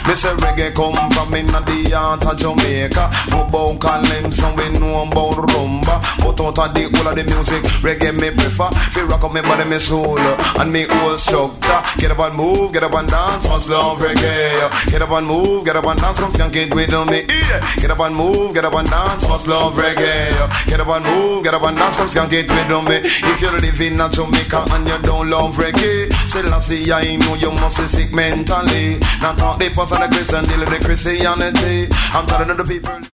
Me say reggae come from inna the heart of Jamaica. No bout Collins and we know about rumba. But out of the whole of the music, reggae me prefer. Feel rock up me body, me soul, and me whole structure. Get up and move, get up and dance, must love reggae. Get up and move, get up and dance, come skank it with me. Get up and move, get up and dance, must love reggae. Get up and move, get up and dance, come skank it with me. If you're living in Jamaica and you don't love reggae, say I see I know you must be sick mentally. Not talk the person of Christian, deal with the Christianity. I'm telling the people.